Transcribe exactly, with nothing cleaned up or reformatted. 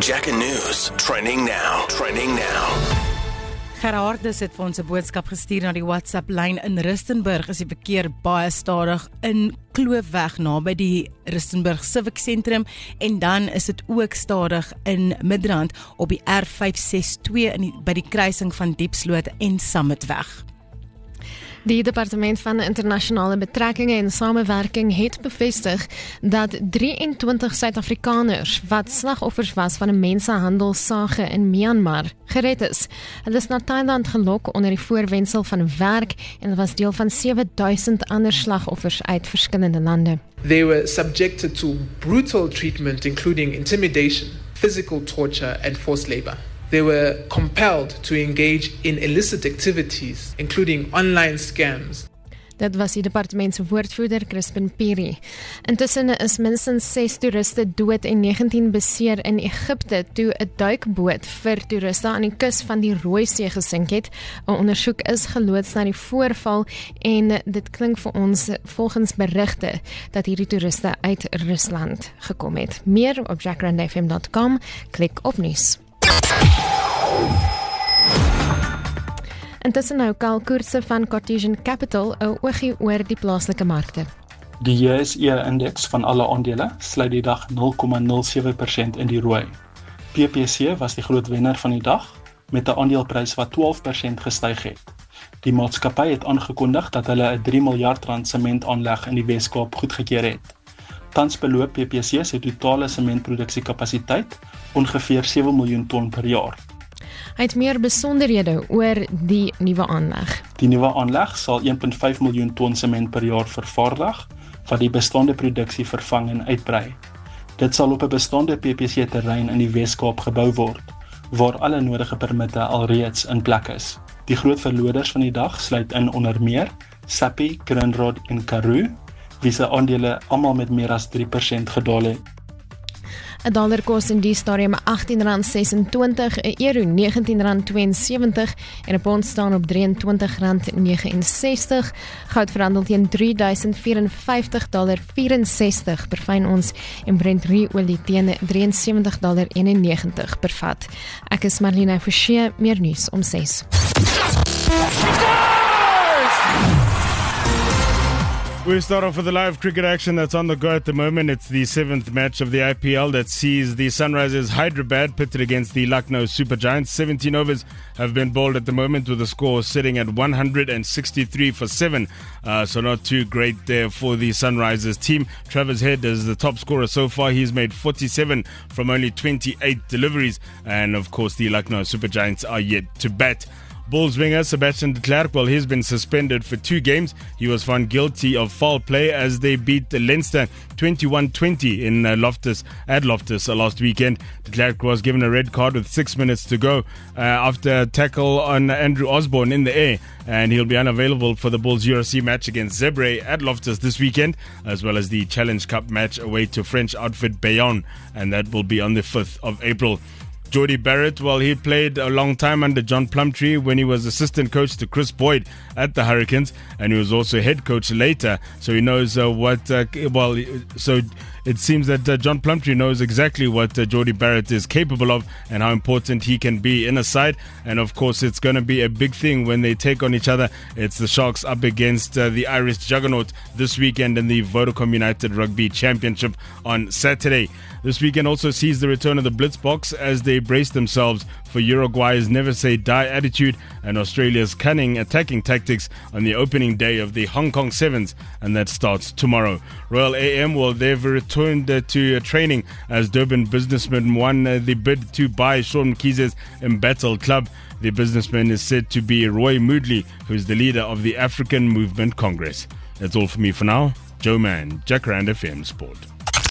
Jacka News, trending now, trending now. Gerardus het vir ons 'n boodskap gestuur na die WhatsApp-lyn. In Rustenburg is die verkeer baie stadig in Kloofweg naby die Rustenburg Civic Sentrum en dan is dit ook stadig in Midrand op die R vyf ses twee in die, by die kruising van Diepsloot en Summitweg. Die Departement van Internasionale Betrekkinge en Samewerking het bevestig dat drieëntwintig Suid-Afrikaners wat slagoffers was van 'n mensenhandelsage in Myanmar gered is. Hulle is na Thailand gelok onder die voorwendsel van werk en was deel van sewe duisend ander slagoffers uit verskillende lande. They were subjected to brutal treatment including intimidation, physical torture and forced labor. They were compelled to engage in illicit activities, including online scams. Dit was die departementswoordvoerder Crispin Piri. Intussen is minstens ses toeriste dood en negentien beseer in Egipte toe 'n duikboot vir toeriste aan die kus van die Rooi See gesink het. 'n Ondersoek is geloods na die voorval en dit klink vir ons volgens berigte dat hierdie toeriste uit Rusland gekom het. Meer op jack rand f m dot com, klik op nuus. Intussen nou Kyle Koerse van Cartesian Capital 'n oogie oor die plaaslike markte. Die J S E-indeks van alle aandele sluit die dag nul komma nul sewe persent in die rooi. P P C was die groot wenner van die dag met 'n aandeleprys wat twaalf persent gestyg het. Die maatskappy het aangekondig dat hulle 'n drie miljard rand sementaanleg in die Wes-Kaap goedgekeur het. Tans beloop P P C se totale sementproduksiekapasiteit ongeveer sewe miljoen ton per jaar. Hy het meer besonderhede oor die nuwe aanleg. Die nuwe aanleg sal een komma vyf miljoen ton sement per jaar vervaardig, wat die bestaande produksie vervang en uitbrei. Dit sal op 'n bestaande P P C-terrein in die Wes-Kaap gebou word, waar alle nodige permitte alreeds in plek is. Die groot verloders van die dag sluit in onder meer Sappi, Grindrod en Karoo, wie se aandele almal met meer as drie persent gedaal het. 'n Dollar kos in die stadium agttien rand sesentwintig, 'n euro negentien rand twee en sewentig en 'n pond staan op drieëntwintig rand vyf en sestig. Goud verhandel teen drie duisend vyf en vyftig dollar vyf en sestig per fyn ons en Brent olie teen drie en sewentig dollar een en negentig per vat. Ek is Marlene Forsie, meer nuus om ses. We start off with the live cricket action that's on the go at the moment. It's the seventh match of the I P L that sees the Sunrisers Hyderabad pitted against the Lucknow Super Giants. seventeen overs have been bowled at the moment with the score sitting at one hundred sixty-three for seven. Uh, so not too great there for the Sunrisers team. Travis Head is the top scorer so far. He's made forty-seven from only twenty-eight deliveries. And of course the Lucknow Super Giants are yet to bat. Bulls winger Sebastian de Klerk, well, he's been suspended for two games. He was found guilty of foul play as they beat Leinster twenty-one twenty in uh, Loftus at Loftus uh, last weekend. De Klerk was given a red card with six minutes to go uh, after a tackle on Andrew Osborne in the air, and he'll be unavailable for the Bulls U R C match against Zebre at Loftus this weekend, as well as the Challenge Cup match away to French outfit Bayonne, and that will be on the fifth of April. Jordie Barrett, well, he played a long time under John Plumtree when he was assistant coach to Chris Boyd at the Hurricanes, and he was also head coach later, so he knows uh, what, uh, well, so it seems that uh, John Plumtree knows exactly what uh, Jordie Barrett is capable of and how important he can be in a side, and of course it's going to be a big thing when they take on each other. It's the Sharks up against uh, the Irish Juggernaut this weekend in the Vodacom United Rugby Championship on Saturday. This weekend also sees the return of the Blitzboks as they brace themselves for Uruguay's never-say-die attitude and Australia's cunning attacking tactics on the opening day of the Hong Kong Sevens, and that starts tomorrow. Royal A M, well, they've returned uh, to uh, training as Durban businessmen won uh, the bid to buy Sean Mkhize's embattled club. The businessman is said to be Roy Moodley, who is the leader of the African Movement Congress. That's all for me for now. Joe Mann, Jack Rand F M Sport.